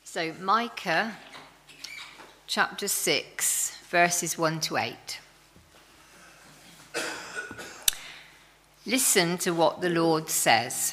So Micah chapter 6, verses 1 to 8. Listen to what the Lord says.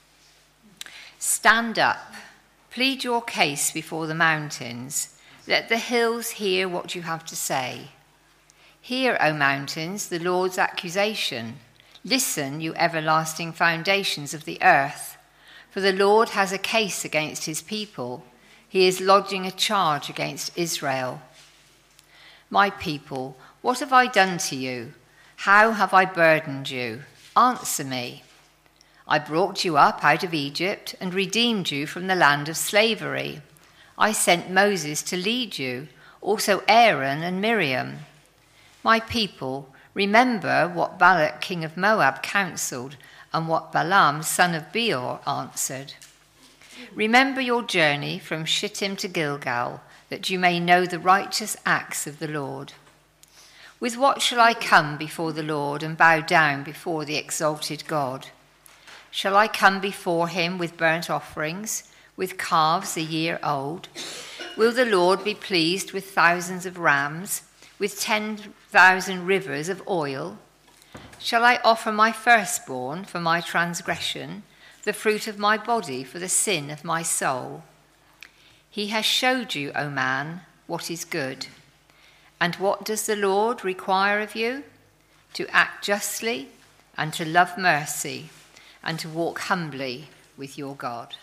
Stand up, plead your case before the mountains. Let the hills hear what you have to say. Hear, O mountains, the Lord's accusation. Listen, you everlasting foundations of the earth. For the Lord has a case against his people. He is lodging a charge against Israel. My people, what have I done to you? How have I burdened you? Answer me. I brought you up out of Egypt and redeemed you from the land of slavery. I sent Moses to lead you, also Aaron and Miriam. My people, remember what Balak king of Moab counseled and what Balaam son of Beor answered. Remember your journey from Shittim to Gilgal, that you may know the righteous acts of the Lord. With what shall I come before the Lord and bow down before the exalted God? Shall I come before him with burnt offerings, with calves a year old? Will the Lord be pleased with thousands of rams, with 10,000 rivers of oil? Shall I offer my firstborn for my transgression, the fruit of my body for the sin of my soul? He has showed you, O man, what is good. And what does the Lord require of you? To act justly and to love mercy and to walk humbly with your God.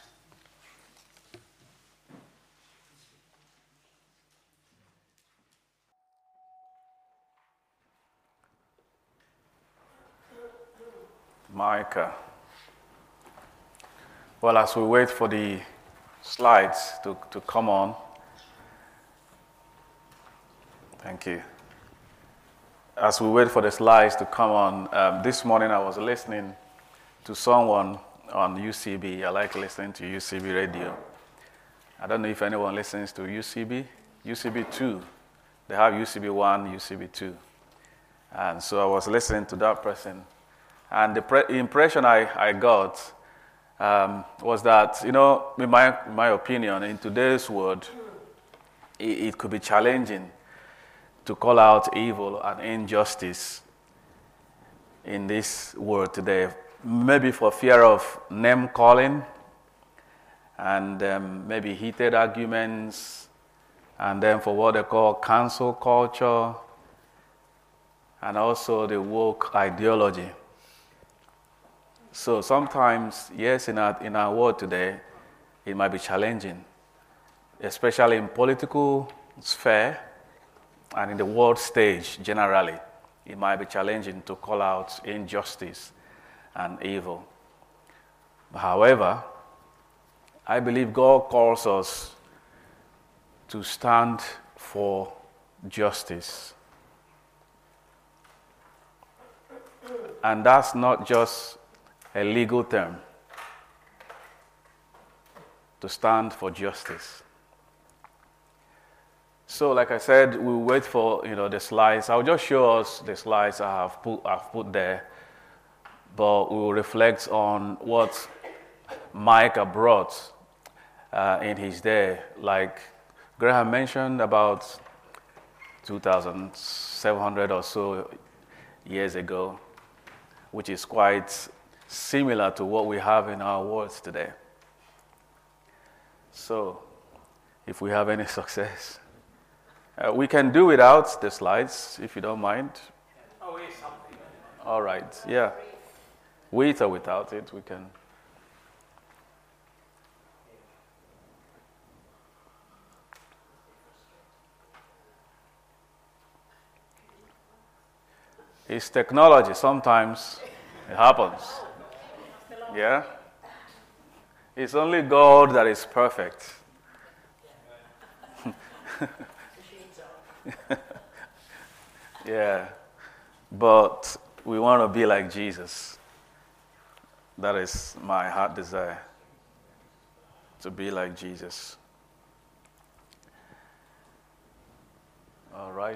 Micah. Well, as we wait for the slides to come on, thank you. As we wait for the slides to come on, this morning I was listening to someone on UCB. I like listening to UCB radio. I don't know if anyone listens to UCB. UCB 2. They have UCB 1, UCB 2. And so I was listening to that person. And the impression I got was that, in my opinion, in today's world, it could be challenging to call out evil and injustice in this world today. Maybe for fear of name calling and maybe heated arguments, and then for what they call cancel culture, and also the woke ideology. So sometimes, yes, in our world today, it might be challenging, especially in political sphere and in the world stage generally. It might be challenging to call out injustice and evil. However, I believe God calls us to stand for justice. And that's not just a legal term, to stand for justice. So, like I said, we'll wait for the slides. I'll just show us the slides I've put there, but we will reflect on what Micah brought in his day. Like Graham mentioned, about 2,700 or so years ago, which is quite similar to what we have in our world today. So, if we have any success, we can do without the slides, if you don't mind. Oh, it's something. All right, yeah. With or without it, we can. It's technology. Sometimes it happens. Yeah? It's only God that is perfect. Yeah. But we want to be like Jesus. That is my heart desire, to be like Jesus. All right.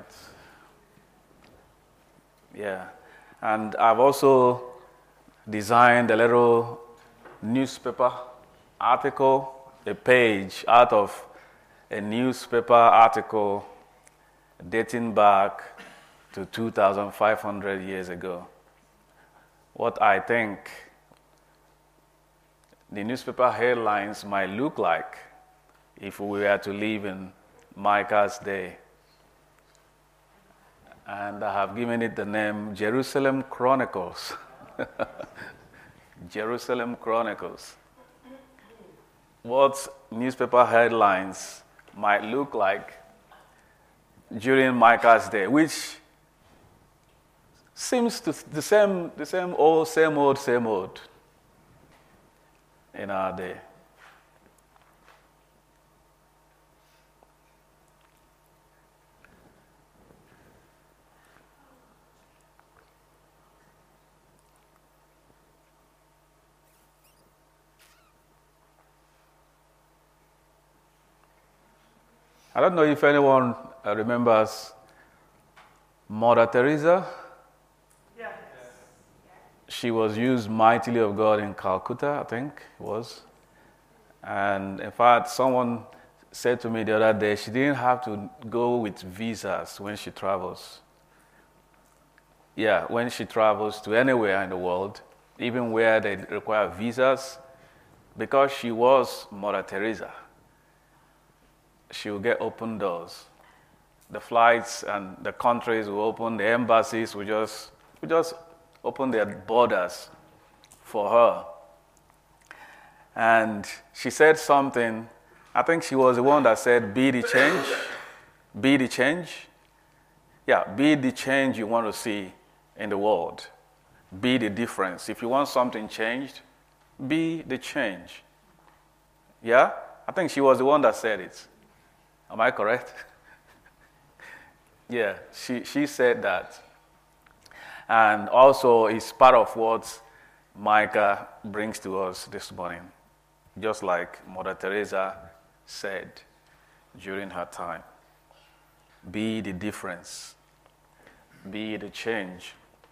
Yeah. And I've also designed a little newspaper article, a page out of a newspaper article dating back to 2,500 years ago. What I think the newspaper headlines might look like if we were to live in Micah's day. And I have given it the name Jerusalem Chronicles. Jerusalem Chronicles. What newspaper headlines might look like during Micah's day, which seems to the same old in our day. I don't know if anyone remembers Mother Teresa. Yeah. She was used mightily of God in Calcutta, I think it was. And in fact, someone said to me the other day, she didn't have to go with visas when she travels. Yeah, when she travels to anywhere in the world, even where they require visas, because she was Mother Teresa, she will get open doors. The flights and the countries will open, the embassies will just open their borders for her. And she said something, I think she was the one that said, be the change. Be the change. Yeah, be the change you want to see in the world. Be the difference. If you want something changed, be the change. Yeah? I think she was the one that said it. Am I correct? Yeah, she said that. And also it's part of what Micah brings to us this morning. Just like Mother Teresa said during her time. Be the difference. Be the change.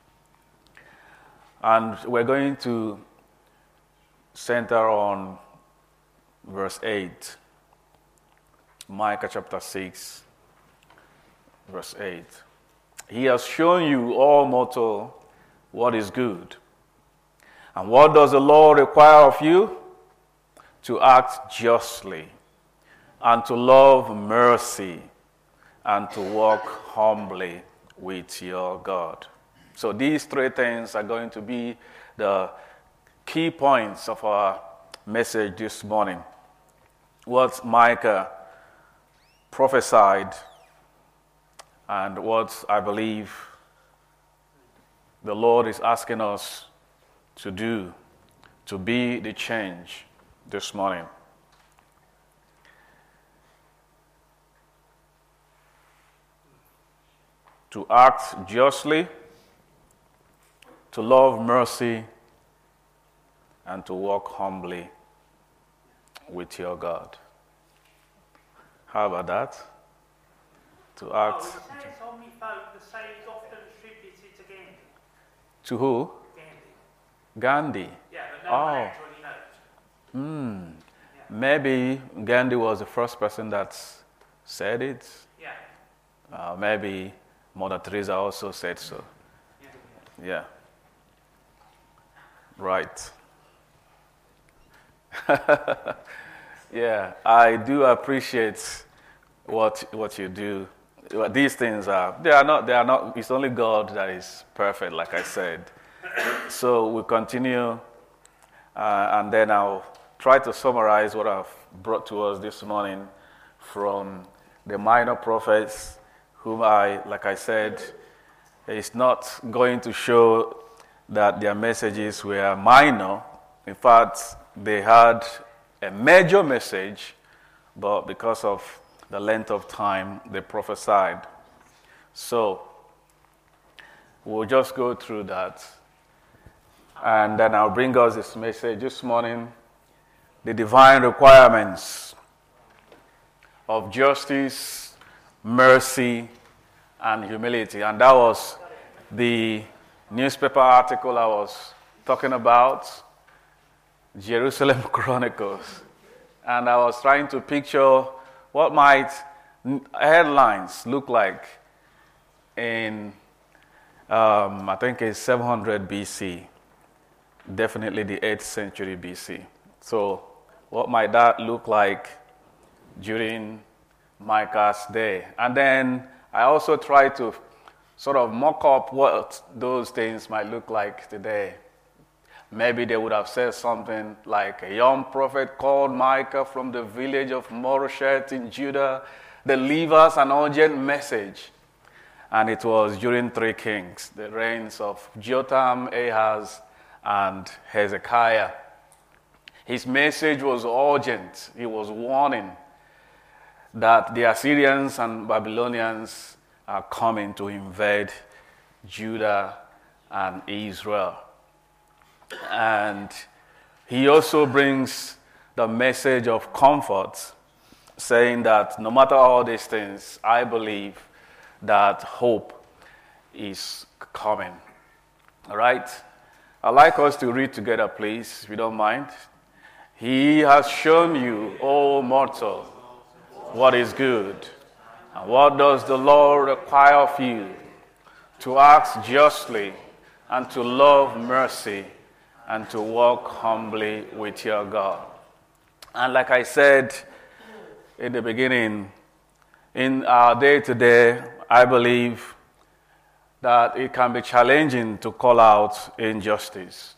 And we're going to center on verse 8. Micah chapter 6, verse 8. He has shown you, all mortal, what is good. And what does the Lord require of you? To act justly, and to love mercy, and to walk humbly with your God. So these three things are going to be the key points of our message this morning. What Micah prophesied and what I believe the Lord is asking us to do to be the change this morning. To act justly, to love mercy, and to walk humbly with your God. How about that? To act. Oh, it says on my phone, the saying is often attributed to Gandhi. To who? Gandhi. Gandhi. Yeah, but no one actually knows. Maybe Gandhi was the first person that said it. Yeah. Maybe Mother Teresa also said so. Yeah. Right. Yeah, I do appreciate what you do. These things they are not, it's only God that is perfect, like I said. So we'll continue, and then I'll try to summarize what I've brought to us this morning from the minor prophets, whom like I said, it's not going to show that their messages were minor. In fact, they had a major message, but because of the length of time, they prophesied. So we'll just go through that. And then I'll bring us this message this morning, the divine requirements of justice, mercy, and humility. And that was the newspaper article I was talking about, Jerusalem Chronicles. And I was trying to picture what might headlines look like in, I think it's 700 BC, definitely the 8th century BC. So what might that look like during Micah's day? And then I also try to sort of mock up what those things might look like today. Maybe they would have said something like, a young prophet called Micah from the village of Moresheth in Judah delivers an urgent message. And it was during 3 kings, the reigns of Jotham, Ahaz, and Hezekiah. His message was urgent. He was warning that the Assyrians and Babylonians are coming to invade Judah and Israel. And he also brings the message of comfort, saying that no matter all these things, I believe that hope is coming. All right? I'd like us to read together, please, if you don't mind. He has shown you, O mortal, what is good. And what does the Lord require of you? To act justly, and to love mercy, and to walk humbly with your God. And like I said in the beginning, in our day-to-day, I believe that it can be challenging to call out injustice.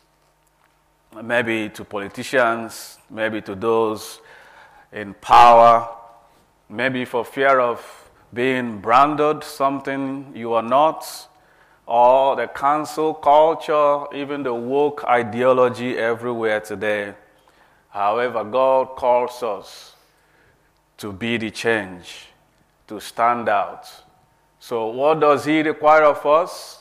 Maybe to politicians, maybe to those in power, maybe for fear of being branded something you are not, or the cancel culture, even the woke ideology everywhere today. However, God calls us to be the change, to stand out. So what does he require of us?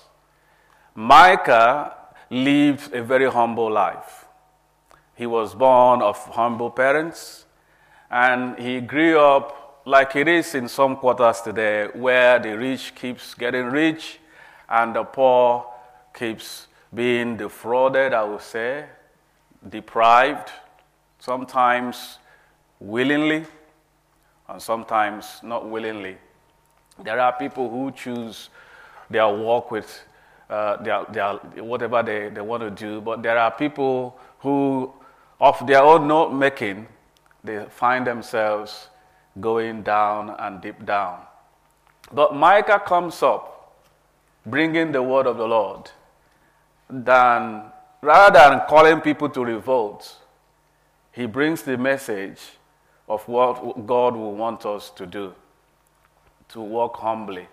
Micah lived a very humble life. He was born of humble parents, and he grew up like it is in some quarters today, where the rich keeps getting rich and the poor keeps being defrauded, I would say, deprived, sometimes willingly and sometimes not willingly. There are people who choose their walk with their whatever they want to do, but there are people who, of their own note making, they find themselves going down and deep down. But Micah comes up bringing the word of the Lord, rather than calling people to revolt, he brings the message of what God will want us to do, to walk humbly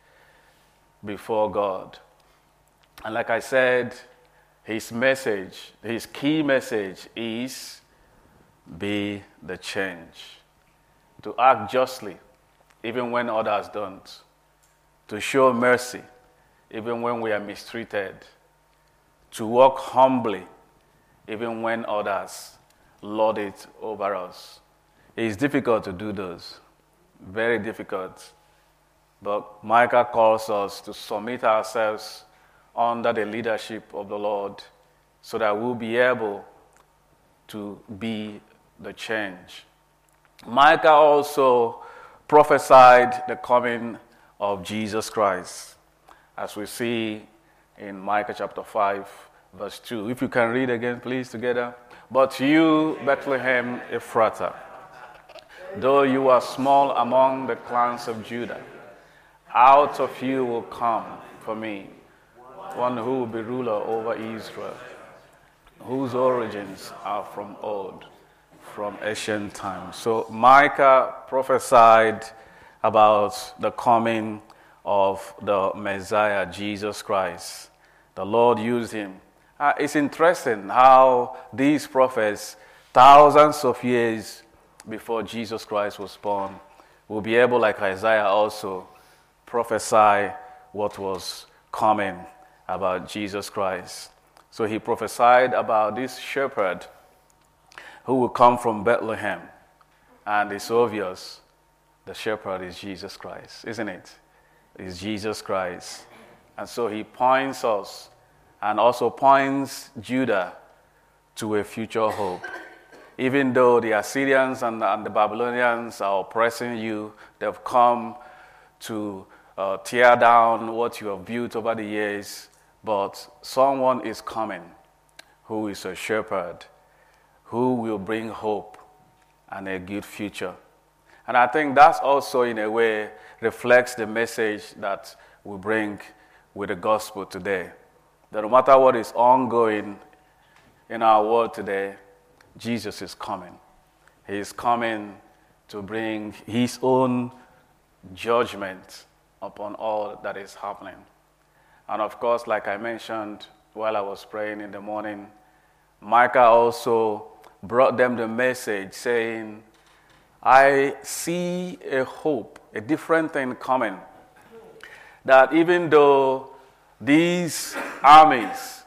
before God. And like I said, his message, his key message is be the change. To act justly, even when others don't. To show mercy, even when we are mistreated. To walk humbly, even when others lord it over us. It is difficult to do those. Very difficult. But Micah calls us to submit ourselves under the leadership of the Lord so that we'll be able to be the change. Micah also prophesied the coming of Jesus Christ, as we see in Micah chapter 5, verse 2. If you can read again, please, together. But you, Bethlehem Ephratah, though you are small among the clans of Judah, out of you will come for me one who will be ruler over Israel, whose origins are from old, from ancient times. So Micah prophesied about the coming of the Messiah, Jesus Christ. The Lord used him. It's interesting how these prophets, thousands of years before Jesus Christ was born, will be able, like Isaiah also, prophesy what was coming about Jesus Christ. So he prophesied about this shepherd who will come from Bethlehem. And it's obvious the shepherd is Jesus Christ, isn't it? It's Jesus Christ. And so he points us and also points Judah to a future hope. even though the Assyrians and the Babylonians are oppressing you, they've come to tear down what you have built over the years, but someone is coming who is a shepherd, who will bring hope and a good future. And I think that's also, in a way, reflects the message that we bring with the gospel today. That no matter what is ongoing in our world today, Jesus is coming. He is coming to bring his own judgment upon all that is happening. And of course, like I mentioned while I was praying in the morning, Micah also brought them the message saying, I see a hope, a different thing coming. That even though these armies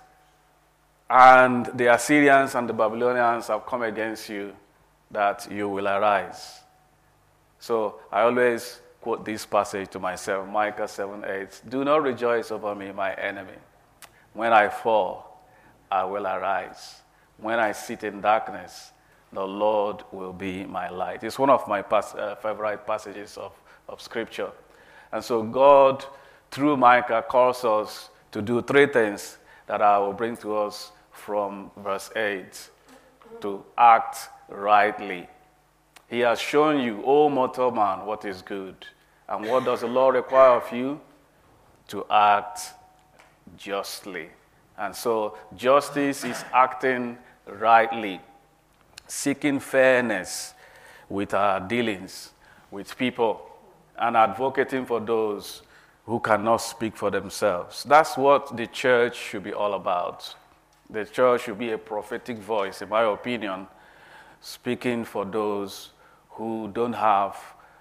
and the Assyrians and the Babylonians have come against you, that you will arise. So I always quote this passage to myself, Micah 7:8. Do not rejoice over me, my enemy. When I fall, I will arise. When I sit in darkness, the Lord will be my light. It's one of my favorite passages of Scripture. And so God, through Micah, calls us to do three things that I will bring to us from verse 8. To act rightly. He has shown you, O mortal man, what is good. And what does the Lord require of you? To act justly. And so justice is acting rightly, seeking fairness with our dealings with people, and advocating for those who cannot speak for themselves. That's what the church should be all about. The church should be a prophetic voice, in my opinion, speaking for those who don't have,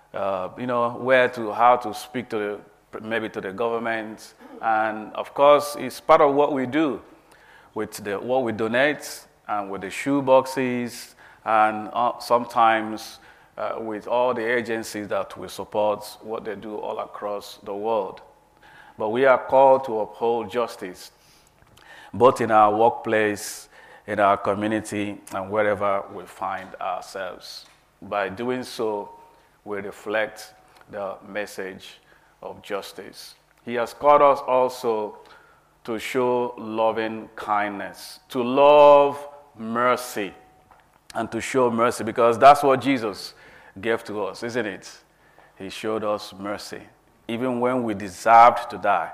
how to speak to maybe to the government. And of course, it's part of what we do with what we donate and with the shoe boxes, and sometimes with all the agencies that we support, what they do all across the world. But we are called to uphold justice, both in our workplace, in our community, and wherever we find ourselves. By doing so, we reflect the message of justice. He has called us also to show loving kindness, to love mercy, and to show mercy, because that's what Jesus gave to us, isn't it? He showed us mercy. Even when we deserved to die,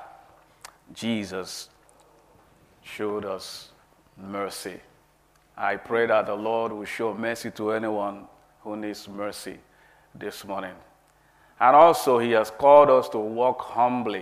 Jesus showed us mercy. I pray that the Lord will show mercy to anyone who needs mercy this morning. And also, he has called us to walk humbly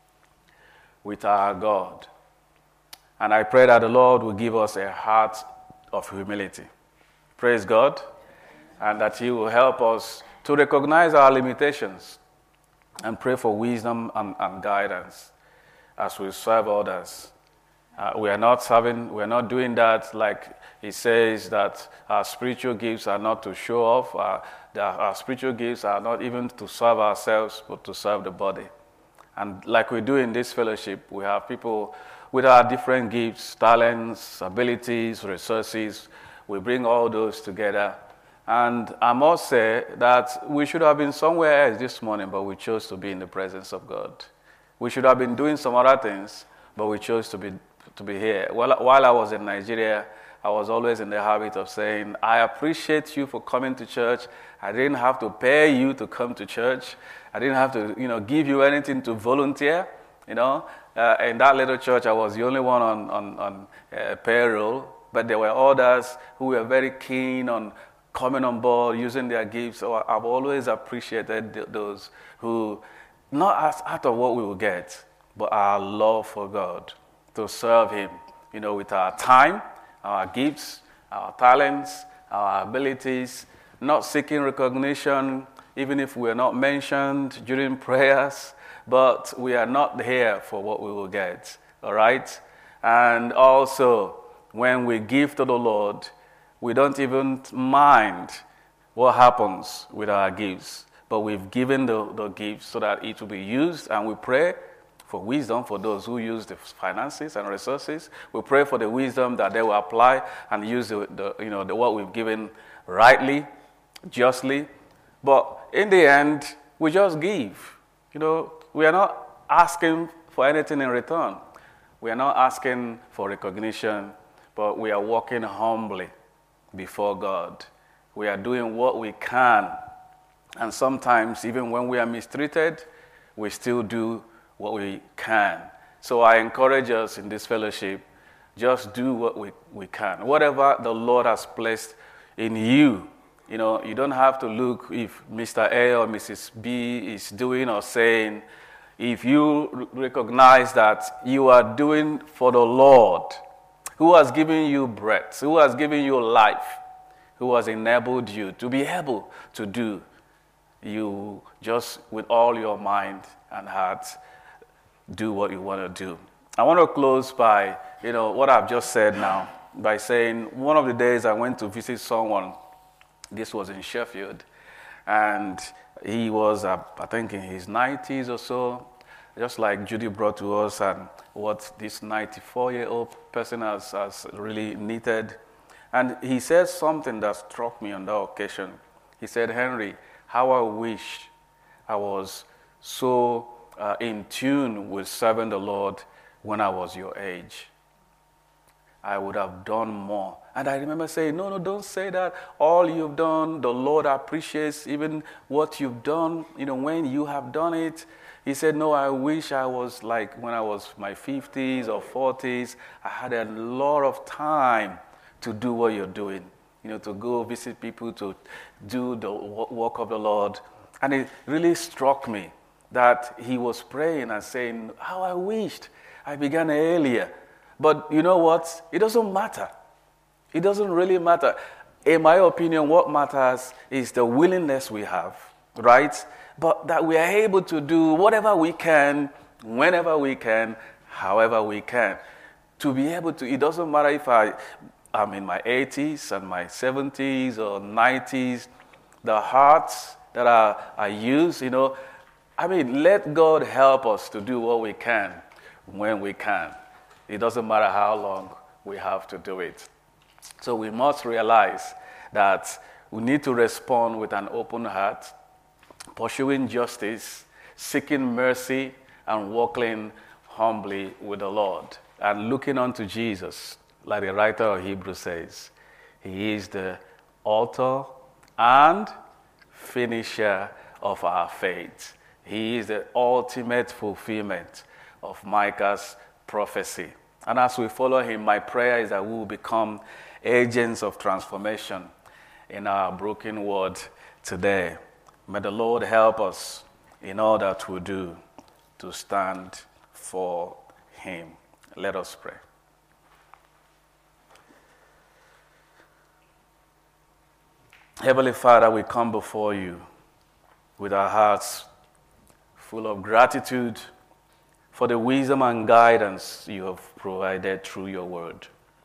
with our God. And I pray that the Lord will give us a heart of humility. Praise God. And that he will help us to recognize our limitations and pray for wisdom and guidance as we serve others. We are not doing that like he says that our spiritual gifts are not to show off. Our spiritual gifts are not even to serve ourselves, but to serve the body. And like we do in this fellowship, we have people with our different gifts, talents, abilities, resources. We bring all those together. And I must say that we should have been somewhere else this morning, but we chose to be in the presence of God. We should have been doing some other things, but we chose to be here. While I was in Nigeria, I was always in the habit of saying, I appreciate you for coming to church. I didn't have to pay you to come to church. I didn't have to, give you anything to volunteer. In that little church, I was the only one on payroll, but there were others who were very keen on coming on board, using their gifts. So I've always appreciated those who, not out of what we will get, but our love for God, to serve him, with our time, our gifts, our talents, our abilities, not seeking recognition, even if we are not mentioned during prayers, but we are not here for what we will get, all right? And also, when we give to the Lord, we don't even mind what happens with our gifts, but we've given the gifts so that it will be used, and we pray for wisdom for those who use the finances and resources. We pray for the wisdom that they will apply and use the what we've given rightly, justly. But in the end, we just give. We are not asking for anything in return. We are not asking for recognition, but we are walking humbly before God. We are doing what we can. And sometimes, even when we are mistreated, we still do what we can. So I encourage us in this fellowship, just do what we can. Whatever the Lord has placed in you, you don't have to look if Mr. A or Mrs. B is doing or saying. If you recognize that you are doing for the Lord, who has given you breath, who has given you life, who has enabled you to be able to do, you just with all your mind and heart do what you want to do. I want to close by, what I've just said now, by saying one of the days I went to visit someone. This was in Sheffield, and he was, I think, in his 90s or so, just like Judy brought to us, and what this 94-year-old person has really needed. And he said something that struck me on that occasion. He said, "Henry, how I wish I was so in tune with serving the Lord when I was your age. I would have done more." And I remember saying, no, don't say that. All you've done, the Lord appreciates even what you've done, when you have done it. He said, no, I wish I was like when I was my 50s or 40s. I had a lot of time to do what you're doing, to go visit people, to do the work of the Lord. And it really struck me that he was praying and saying, how I wished I began earlier. But you know what? It doesn't matter. It doesn't really matter. In my opinion, what matters is the willingness we have, right? But that we are able to do whatever we can, whenever we can, however we can. To be able to, it doesn't matter if I'm in my 80s and my 70s or 90s, the hearts that I use, let God help us to do what we can when we can. It doesn't matter how long we have to do it. So we must realize that we need to respond with an open heart, pursuing justice, seeking mercy, and walking humbly with the Lord, and looking unto Jesus, like the writer of Hebrews says. He is the author and finisher of our faith. He is the ultimate fulfillment of Micah's prophecy. And as we follow him, my prayer is that we will become agents of transformation in our broken world today. May the Lord help us in all that we do to stand for him. Let us pray. Heavenly Father, we come before you with our hearts full of gratitude for the wisdom and guidance you have provided through your word.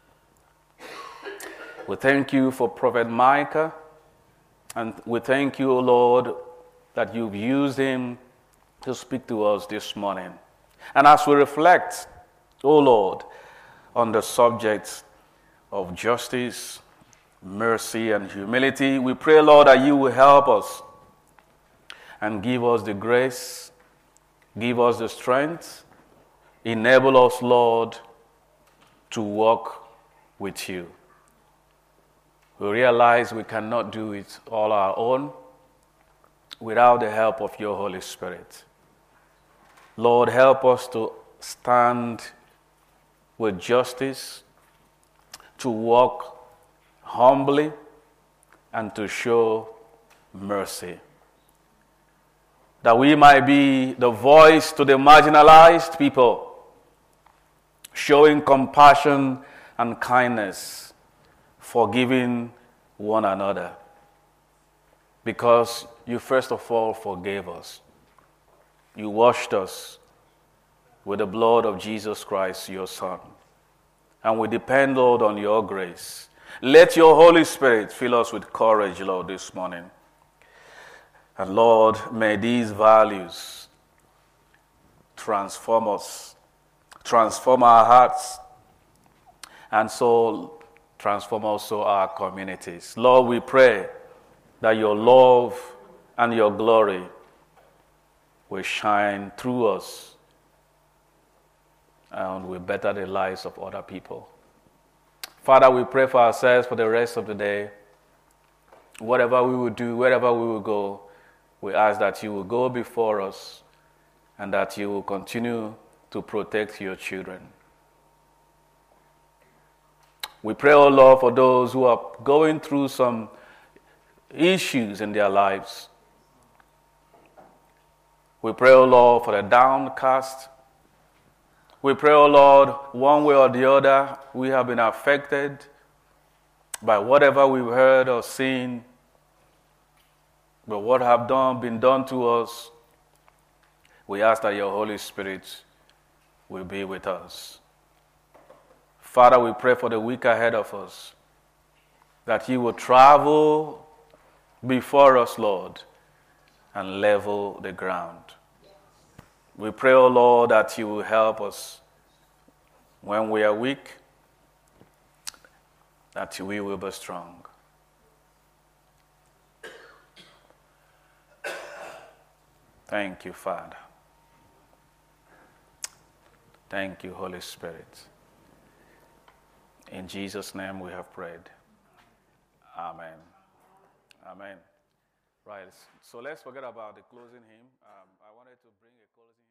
We thank you for Prophet Micah, and we thank you, O Lord, that you've used him to speak to us this morning. And as we reflect, O Lord, on the subject of justice, mercy, and humility, we pray, Lord, that you will help us and give us the grace, give us the strength, enable us, Lord, to walk with you. We realize we cannot do it all our own without the help of your Holy Spirit. Lord, help us to stand with justice, to walk humbly, and to show mercy. That we might be the voice to the marginalized people, showing compassion and kindness, forgiving one another, because you first of all forgave us. You washed us with the blood of Jesus Christ, your Son. And we depend, Lord, on your grace. Let your Holy Spirit fill us with courage, Lord, this morning. And Lord, may these values transform us, transform our hearts, and so transform also our communities. Lord, we pray that your love and your glory will shine through us and will better the lives of other people. Father, we pray for ourselves for the rest of the day. Whatever we will do, wherever we will go, we ask that you will go before us and that you will continue to protect your children. We pray, oh Lord, for those who are going through some issues in their lives. We pray, oh Lord, for the downcast. We pray, oh Lord, one way or the other, we have been affected by whatever we've heard or seen, but what have been done to us. We ask that your Holy Spirit will be with us. Father, we pray for the week ahead of us, that you will travel before us, Lord, and level the ground. We pray, O Lord, that you will help us when we are weak, that we will be strong. Thank you, Father. Thank you, Holy Spirit. In Jesus' name we have prayed. Amen. Amen. Right. So let's forget about the closing hymn. I wanted to bring a closing